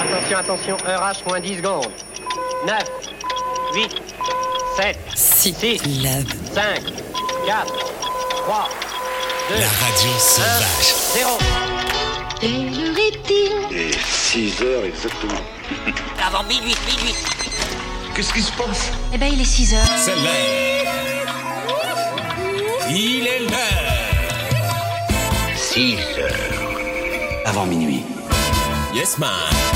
Attention, heure H moins 10 secondes. 9, 8, 7, 6, 5, 4, 3, 2, la radio sauvage. 0. Quelle heure est-il ? Et 6 heures exactement. Avant minuit. Qu'est-ce qui se passe ? Eh ben, il est 6 heures. C'est l'heure. Il est l'heure. 6 heures. Avant minuit. Yes, man.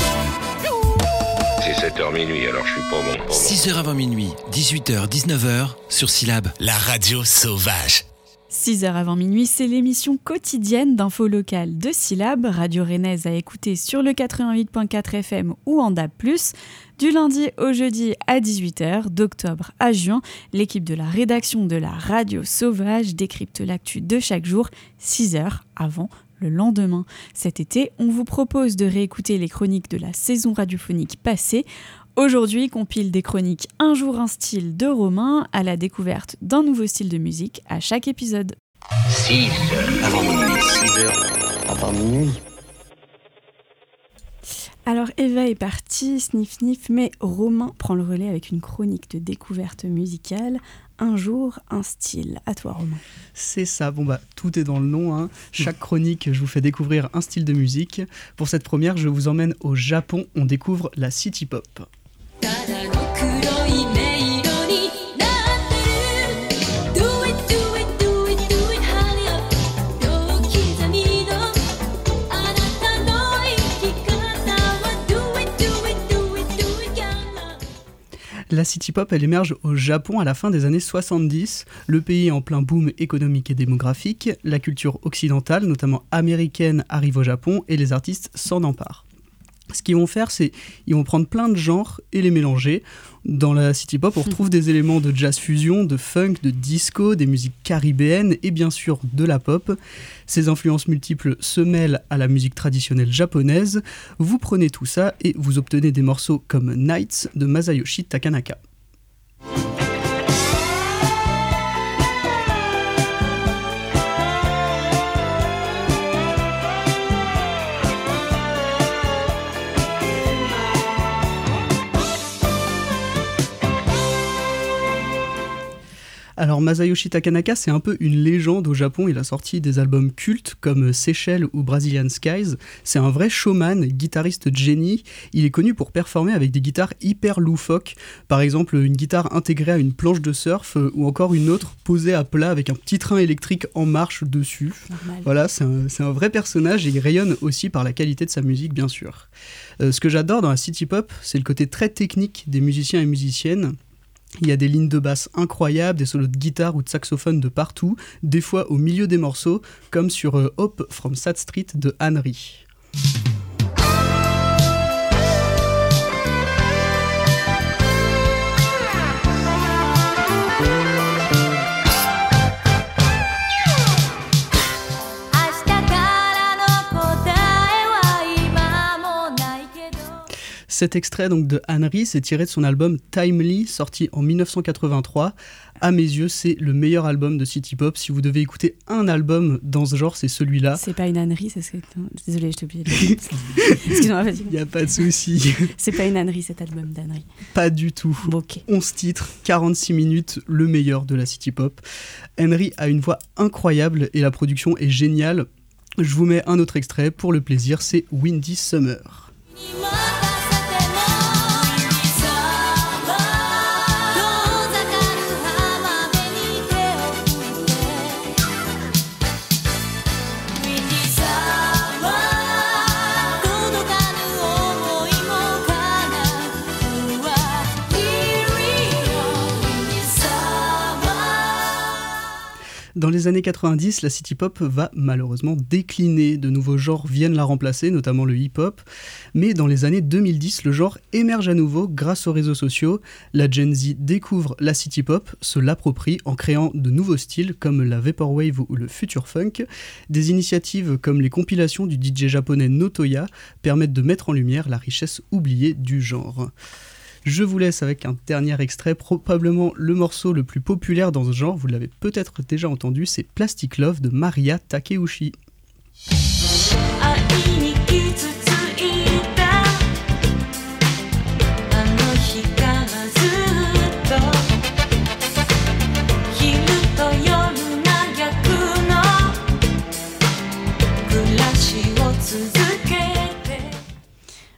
C'est 7h minuit, alors je suis pas bon. 6h avant minuit, 18h, 19h, sur Syllab. La radio sauvage. 6h avant minuit, c'est l'émission quotidienne d'infos locales de Syllab, radio rennaise à écouter sur le 88.4 FM ou en DAB+. Du lundi au jeudi à 18h, d'octobre à juin, l'équipe de la rédaction de la radio sauvage décrypte l'actu de chaque jour, 6h avant le lendemain. Cet été, on vous propose de réécouter les chroniques de la saison radiophonique passée. Aujourd'hui, compile des chroniques Un jour un style de Romain à la découverte d'un nouveau style de musique à chaque épisode. 6 heures avant minuit. 6 heures avant minuit. Alors Eva est partie, sniff, mais Romain prend le relais avec une chronique de découverte musicale. Un jour, un style. À toi, Romain. C'est ça, tout est dans le nom. Hein. Chaque chronique, je vous fais découvrir un style de musique. Pour cette première, je vous emmène au Japon. On découvre la city pop. La city pop, elle émerge au Japon à la fin des années 70. Le pays est en plein boom économique et démographique. La culture occidentale, notamment américaine, arrive au Japon et les artistes s'en emparent. Ce qu'ils vont faire, c'est ils vont prendre plein de genres et les mélanger. Dans la city pop, on retrouve des éléments de jazz fusion, de funk, de disco, des musiques caribéennes et bien sûr de la pop. Ces influences multiples se mêlent à la musique traditionnelle japonaise. Vous prenez tout ça et vous obtenez des morceaux comme Nights de Masayoshi Takanaka. Alors Masayoshi Takanaka, c'est un peu une légende au Japon. Il a sorti des albums cultes comme Seychelles ou Brazilian Skies. C'est un vrai showman, guitariste génie. Il est connu pour performer avec des guitares hyper loufoques. Par exemple, une guitare intégrée à une planche de surf ou encore une autre posée à plat avec un petit train électrique en marche dessus. Normal. Voilà, c'est un vrai personnage et il rayonne aussi par la qualité de sa musique, bien sûr. Ce que j'adore dans la city pop, c'est le côté très technique des musiciens et musiciennes. Il y a des lignes de basse incroyables, des solos de guitare ou de saxophone de partout, des fois au milieu des morceaux, comme sur Hop from Sad Street de Henry. Cet extrait donc de Henry, c'est tiré de son album Timely, sorti en 1983. À mes yeux, c'est le meilleur album de city pop. Si vous devez écouter un album dans ce genre, c'est celui-là. C'est pas une ânerie, c'est ce que... Désolée, je t'ai oublié. Excuse-moi, vas-y. Il n'y a pas de souci. C'est pas une ânerie, cet album d'Henry. Pas du tout. Ok. 11 titres, 46 minutes, le meilleur de la city pop. Henry a une voix incroyable et la production est géniale. Je vous mets un autre extrait pour le plaisir, c'est Windy Summer. Dans les années 90, la city pop va malheureusement décliner. De nouveaux genres viennent la remplacer, notamment le hip-hop. Mais dans les années 2010, le genre émerge à nouveau grâce aux réseaux sociaux. La Gen Z découvre la city pop, se l'approprie en créant de nouveaux styles comme la vaporwave ou le future funk. Des initiatives comme les compilations du DJ japonais Notoya permettent de mettre en lumière la richesse oubliée du genre. Je vous laisse avec un dernier extrait, probablement le morceau le plus populaire dans ce genre, vous l'avez peut-être déjà entendu, c'est Plastic Love de Maria Takeuchi.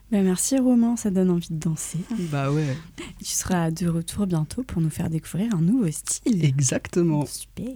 Bah merci Romain, ça donne envie de danser. Bah ouais. Tu seras de retour bientôt pour nous faire découvrir un nouveau style. Exactement. Super.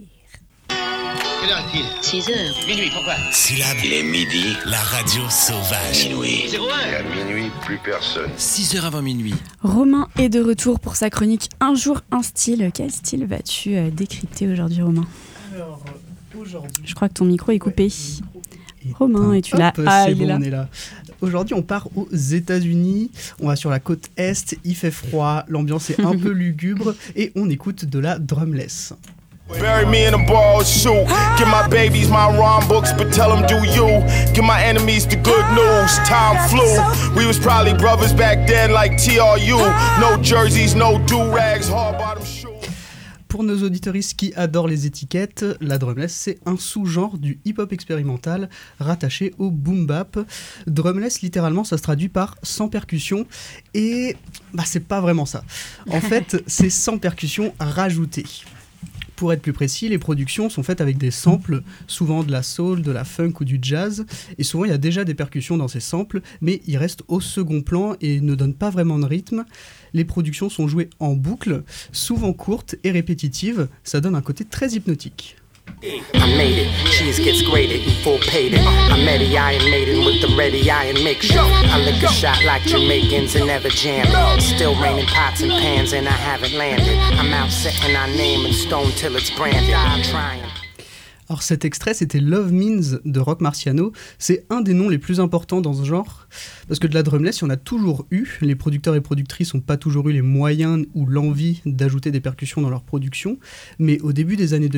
Quelle heure est-il ? 6h. Minuit, pourquoi ? Syllabe, Il est midi. la radio sauvage. Minuit. 01. Et à minuit, plus personne. 6h avant minuit. Romain est de retour pour sa chronique Un jour, un style. Quel style vas-tu décrypter aujourd'hui, Romain ? Alors, aujourd'hui... Je crois que ton micro est coupé. Et Romain, es-tu là ? Ah, il est là. on est là. Aujourd'hui, on part aux États-Unis. On va sur la côte Est. Il fait froid. L'ambiance est un peu lugubre. Et on écoute de la drumless. Bury me in a borrowed suit. Give my babies my rhyme books, but tell them do you. Give my enemies the good news. Time flew. We was probably brothers back then like TRU. No jerseys, no do-rags, hard bottom shoes. Pour nos auditeuristes qui adorent les étiquettes, la drumless, c'est un sous-genre du hip-hop expérimental rattaché au boom-bap. Drumless, littéralement, ça se traduit par sans percussion. Et c'est pas vraiment ça. En fait, c'est sans percussion rajoutée. Pour être plus précis, les productions sont faites avec des samples, souvent de la soul, de la funk ou du jazz, et souvent il y a déjà des percussions dans ces samples, mais ils restent au second plan et ne donnent pas vraiment de rythme. Les productions sont jouées en boucle, souvent courtes et répétitives, ça donne un côté très hypnotique. I made it, cheese gets grated and full paid it. I met a Iron Maiden with the ready iron mixture. I lick a shot like Jamaicans and never jam it. Still raining pots and pans and I haven't landed. I'm out setting our name in stone till it's branded. I'm trying. Alors cet extrait, c'était Love Means de Rock Marciano. C'est un des noms les plus importants dans ce genre, parce que de la drumless, il y en a toujours eu. Les producteurs et productrices n'ont pas toujours eu les moyens ou l'envie d'ajouter des percussions dans leur production. Mais au début des années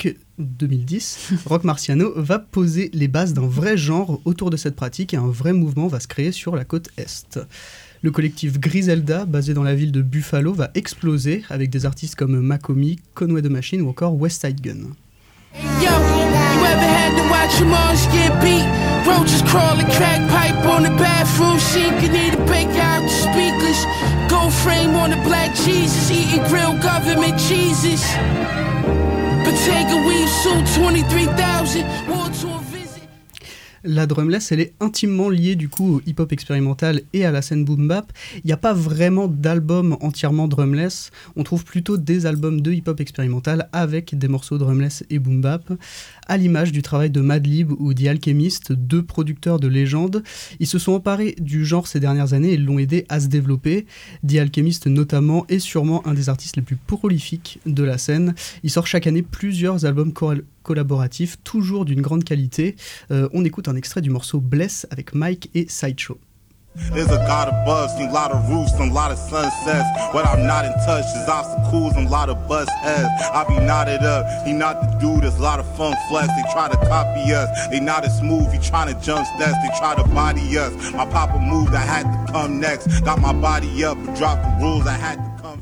2010, Rock Marciano va poser les bases d'un vrai genre autour de cette pratique et un vrai mouvement va se créer sur la côte Est. Le collectif Griselda, basé dans la ville de Buffalo, va exploser avec des artistes comme Makomi, Conway the Machine ou encore West Side Gun. Yo, you ever had to watch your moms get beat? Roaches crawling, crack pipe on the bathroom sink. You need to break out the speakers. Gold frame on the black Jesus, eating grilled government cheeses. Bottega weave suit, 23,000. War to a visit. La drumless, elle est intimement liée du coup au hip-hop expérimental et à la scène boom-bap. Il n'y a pas vraiment d'album entièrement drumless. On trouve plutôt des albums de hip-hop expérimental avec des morceaux drumless et boom-bap, à l'image du travail de Madlib ou The Alchemist, deux producteurs de légende. Ils se sont emparés du genre ces dernières années et l'ont aidé à se développer. The Alchemist notamment est sûrement un des artistes les plus prolifiques de la scène. Il sort chaque année plusieurs albums collaboratifs, toujours d'une grande qualité. On écoute un extrait du morceau Bless avec Mike et Sideshow. There's a god above, seen a lot of roofs and a lot of sunsets. But I'm not in touch, there's obstacles and a lot of bust heads. I be knotted up, he not the dude, there's a lot of funk flex. They try to copy us, they not as smooth, he trying to jump steps, they try to body us. My papa moved, I had to come next. Got my body up, but dropped the rules, I had to come.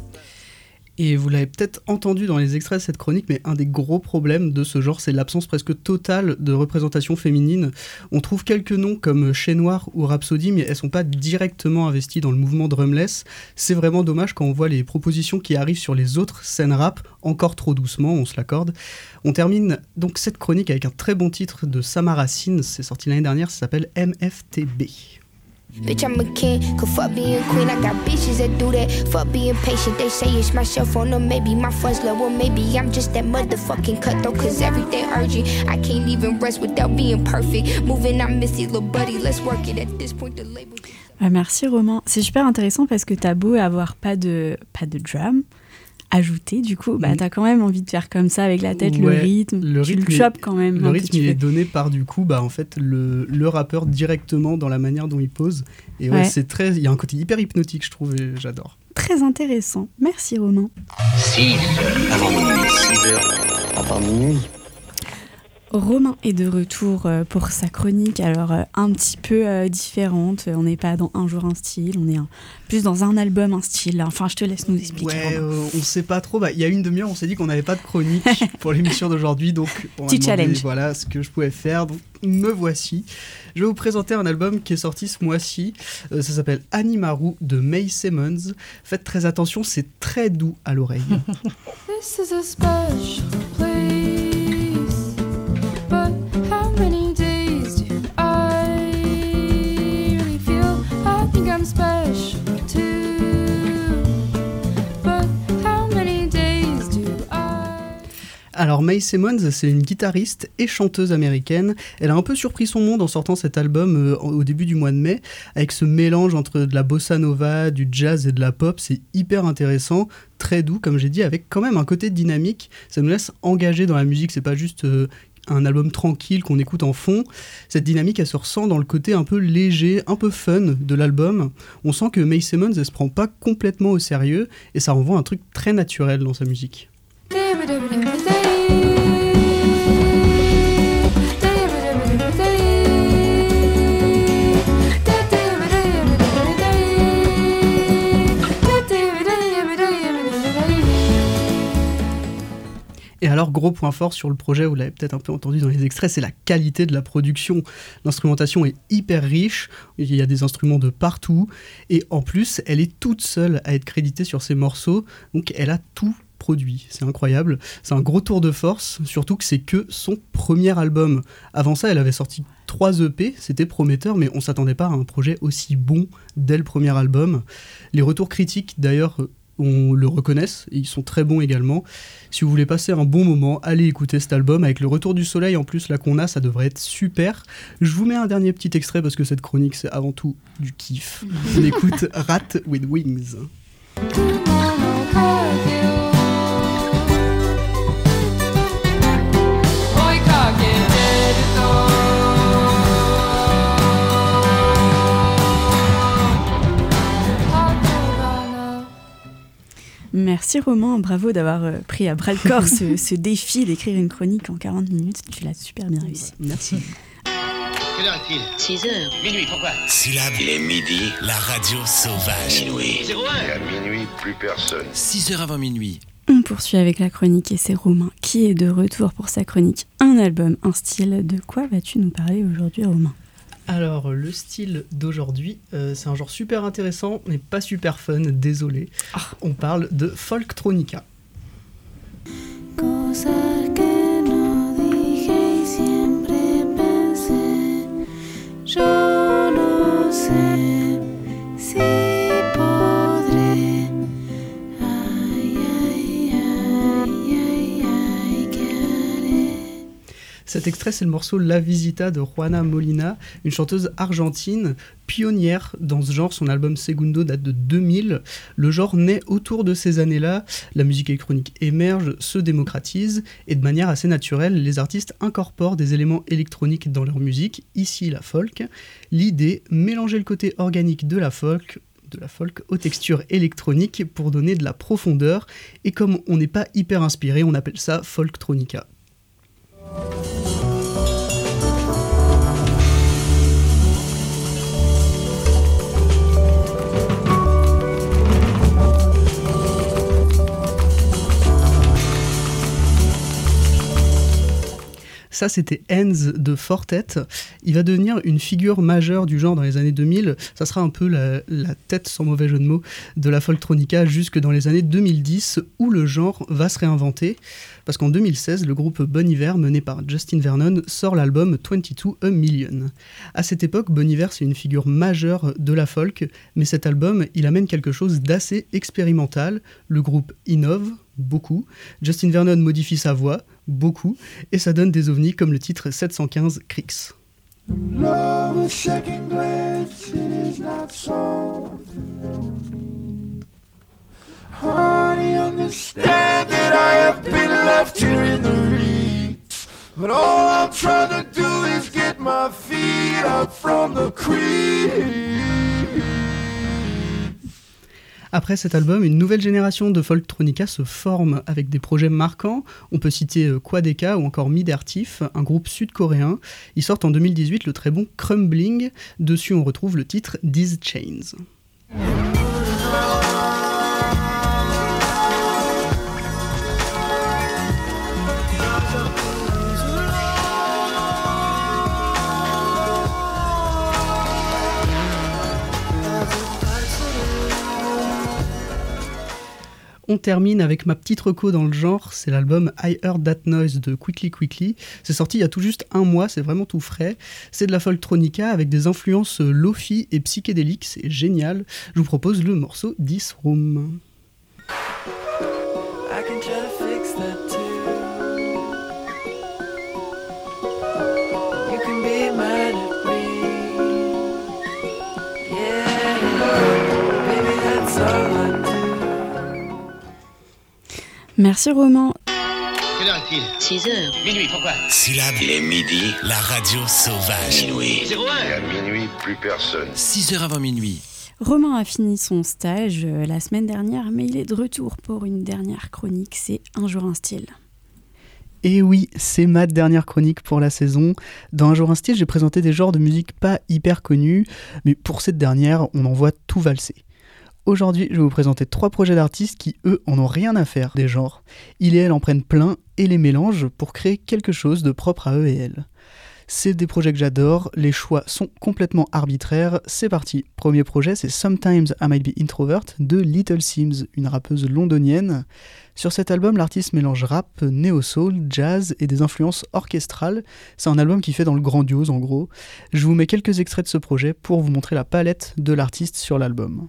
Et vous l'avez peut-être entendu dans les extraits de cette chronique, mais un des gros problèmes de ce genre, c'est l'absence presque totale de représentation féminine. On trouve quelques noms comme Chez Noir ou Rhapsody, mais elles ne sont pas directement investies dans le mouvement drumless. C'est vraiment dommage quand on voit les propositions qui arrivent sur les autres scènes rap, encore trop doucement, on se l'accorde. On termine donc cette chronique avec un très bon titre de Samara Sins, c'est sorti l'année dernière, ça s'appelle MFTB. Bitch, I'm a king, could fuck being queen. I got bitches that do that, fuck being patient. They say it's my cell phone or maybe my funds low. Or maybe I'm just that motherfucking cutthroat, cause everything urgent. I can't even rest without being perfect. Moving, I miss you, little buddy, let's work it. At this point, the label... Merci Romain, c'est super intéressant parce que t'as beau avoir pas de drum ajouté, du coup, t'as quand même envie de faire comme ça avec la tête, le rythme tu le chopes quand même. Le rythme, il est donné par, du coup, en fait, le rappeur directement dans la manière dont il pose. Et c'est très... Il y a un côté hyper hypnotique, je trouve, et j'adore. Très intéressant. Merci Romain. 6 avant minuit. 6h avant minuit. Romain est de retour pour sa chronique, alors un petit peu différente. On n'est pas dans Un jour un style, on est plus dans un album un style. Enfin, je te laisse nous expliquer. Ouais, on sait pas trop. Il y a une demi-heure, on s'est dit qu'on n'avait pas de chronique pour l'émission d'aujourd'hui, donc on petit challenge. Voilà ce que je pouvais faire. Donc me voici. Je vais vous présenter un album qui est sorti ce mois-ci. Ça s'appelle Animaru de Mae Simmons. Faites très attention, c'est très doux à l'oreille. This is a special place. How many days do I really feel? I think Alors Mae Simmons, c'est une guitariste et chanteuse américaine. Elle a un peu surpris son monde en sortant cet album au début du mois de mai, avec ce mélange entre de la bossa nova, du jazz et de la pop. C'est hyper intéressant, très doux comme j'ai dit, avec quand même un côté dynamique. Ça nous laisse engager dans la musique, c'est pas juste un album tranquille qu'on écoute en fond. Cette dynamique, elle se ressent dans le côté un peu léger, un peu fun de l'album. On sent que Mae Simmons, elle se prend pas complètement au sérieux et ça renvoie un truc très naturel dans sa musique. Et alors, gros point fort sur le projet, vous l'avez peut-être un peu entendu dans les extraits, c'est la qualité de la production. L'instrumentation est hyper riche, il y a des instruments de partout, et en plus, elle est toute seule à être créditée sur ses morceaux, donc elle a tout produit. C'est incroyable, c'est un gros tour de force, surtout que c'est que son premier album. Avant ça, elle avait sorti 3 EP, c'était prometteur, mais on s'attendait pas à un projet aussi bon dès le premier album. Les retours critiques, d'ailleurs, on le reconnaisse, et ils sont très bons également. Si vous voulez passer un bon moment, allez écouter cet album, avec le retour du soleil en plus là qu'on a, ça devrait être super. Je vous mets un dernier petit extrait parce que cette chronique c'est avant tout du kiff. On écoute Rat with Wings. Merci Romain, bravo d'avoir pris à bras-le-corps ce défi d'écrire une chronique en 40 minutes. Tu l'as super bien réussi. Merci. Quelle heure est-il 6 heures. Minuit, pourquoi Syllabe. Il est midi. La radio sauvage. Minuit. 01. Et à minuit, plus personne. 6h avant minuit. On poursuit avec la chronique et c'est Romain qui est de retour pour sa chronique. Un album, un style. De quoi vas-tu nous parler aujourd'hui, Romain ? Alors, le style d'aujourd'hui, c'est un genre super intéressant, mais pas super fun, désolé. On parle de folktronica. Cet extrait, c'est le morceau La Visita de Juana Molina, une chanteuse argentine, pionnière dans ce genre. Son album Segundo date de 2000. Le genre naît autour de ces années-là. La musique électronique émerge, se démocratise, et de manière assez naturelle, les artistes incorporent des éléments électroniques dans leur musique, ici la folk. L'idée, mélanger le côté organique de la folk aux textures électroniques pour donner de la profondeur. Et comme on n'est pas hyper inspiré, on appelle ça folktronica. Ça, c'était Hands de Fortet. Il va devenir une figure majeure du genre dans les années 2000. Ça sera un peu la tête, sans mauvais jeu de mots, de la folktronica jusque dans les années 2010, où le genre va se réinventer. Parce qu'en 2016, le groupe Bon Iver, mené par Justin Vernon, sort l'album 22 A Million. À cette époque, Bon Iver, c'est une figure majeure de la folk, mais cet album, il amène quelque chose d'assez expérimental. Le groupe innove beaucoup. Justin Vernon modifie sa voix, beaucoup, et ça donne des ovnis comme le titre 715 Crix. Love a second glance, it is not so. Honey, understand that I have been left here in the reeds, but all I'm trying to do is get my feet up from the creek. Après cet album, une nouvelle génération de folktronica se forme avec des projets marquants. On peut citer Quadeka ou encore Midertif, un groupe sud-coréen. Ils sortent en 2018 le très bon Crumbling. Dessus, on retrouve le titre These Chains. On termine avec ma petite reco dans le genre, c'est l'album I Heard That Noise de Quickly Quickly. C'est sorti il y a tout juste un mois, c'est vraiment tout frais. C'est de la folktronica avec des influences lo-fi et psychédéliques, c'est génial. Je vous propose le morceau This Room. I can try to fix that too. Merci Romain. Quelle heure est-il? 6h. Minuit, pourquoi? Syllabe. Il est midi. La radio sauvage. Minuit. 01. À minuit, plus personne. 6h avant minuit. Romain a fini son stage la semaine dernière, mais il est de retour pour une dernière chronique, c'est Un jour un style. Et oui, c'est ma dernière chronique pour la saison. Dans Un jour un style, j'ai présenté des genres de musique pas hyper connus, mais pour cette dernière, on en voit tout valser. Aujourd'hui, je vais vous présenter 3 projets d'artistes qui, eux, en ont rien à faire des genres. Ils et elles en prennent plein et les mélangent pour créer quelque chose de propre à eux et elles. C'est des projets que j'adore, les choix sont complètement arbitraires. C'est parti. Premier projet, c'est Sometimes I Might Be Introvert de Little Sims, une rappeuse londonienne. Sur cet album, l'artiste mélange rap, néo-soul, jazz et des influences orchestrales. C'est un album qui fait dans le grandiose en gros. Je vous mets quelques extraits de ce projet pour vous montrer la palette de l'artiste sur l'album.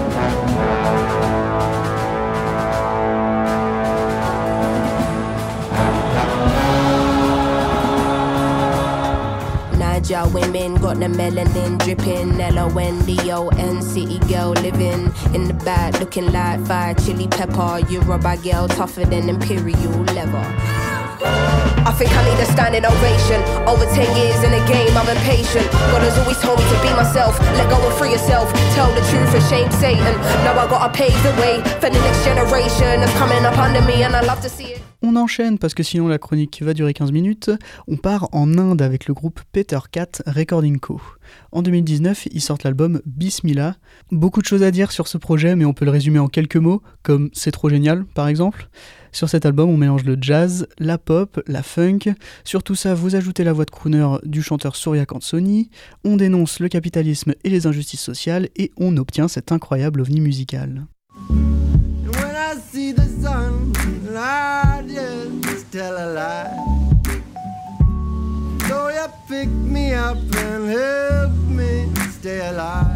Naija women got the melanin dripping. L-O-N-D-O-N city girl living in the back looking like fire chili pepper. Yoruba girl tougher than imperial leather. I think I need a standing ovation. Over 10 years in the game, I'm impatient. God has always told me to be myself. Let go and free yourself. Tell the truth and shame Satan. Now I gotta pave the way for the next generation that's coming up under me, and I love to see it. On enchaîne parce que sinon la chronique va durer 15 minutes. On part en Inde avec le groupe Peter Cat Recording Co. En 2019, ils sortent l'album Bismillah. Beaucoup de choses à dire sur ce projet, mais on peut le résumer en quelques mots, comme c'est trop génial par exemple. Sur cet album, on mélange le jazz, la pop, la funk. Sur tout ça, vous ajoutez la voix de crooner du chanteur Surya Kansoni. On dénonce le capitalisme et les injustices sociales et on obtient cet incroyable ovni musical. When I see the sun, I just tell a lie. So you pick me up and help me stay alive.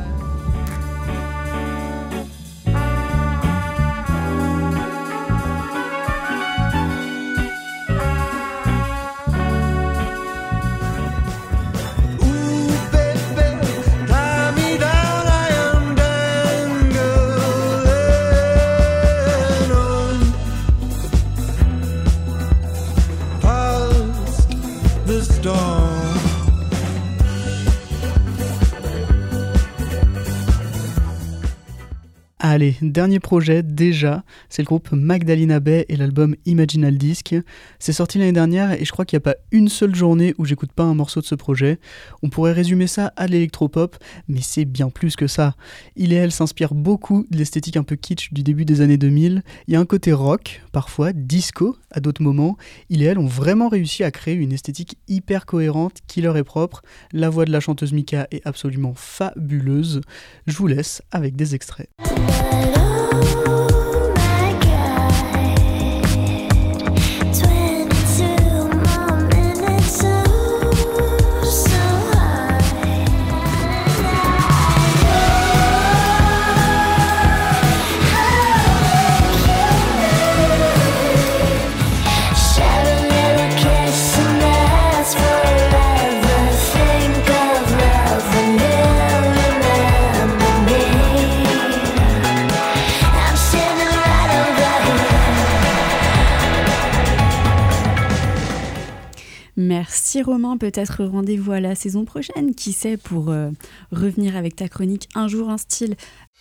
Allez, dernier projet déjà, c'est le groupe Magdalena Bay et l'album Imaginal Disc. C'est sorti l'année dernière et je crois qu'il n'y a pas une seule journée où j'écoute pas un morceau de ce projet. On pourrait résumer ça à l'électropop, mais c'est bien plus que ça. Il et elle s'inspirent beaucoup de l'esthétique un peu kitsch du début des années 2000. Il y a un côté rock, parfois disco à d'autres moments. Il et elle ont vraiment réussi à créer une esthétique hyper cohérente qui leur est propre. La voix de la chanteuse Mika est absolument fabuleuse. Je vous laisse avec des extraits. Merci Romain, peut-être rendez-vous à la saison prochaine, qui sait, pour revenir avec ta chronique Un jour un style.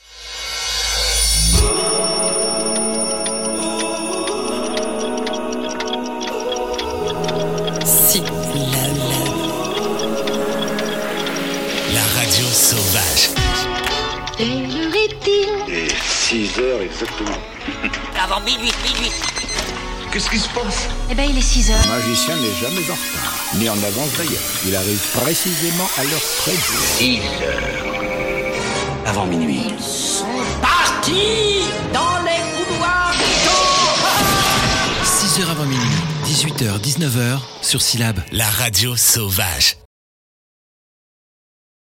La radio sauvage. Quelle heure est-il? Et 6h exactement. Avant minuit. Qu'est-ce qui se passe? Eh ben il est 6h. Le magicien n'est jamais en retard, ni en avance d'ailleurs. Il arrive précisément à l'heure prévue. 6h. Avant minuit. Ils sont partis dans les couloirs du temps. 6h avant minuit, 18h, 19h sur Syllabe. La radio sauvage.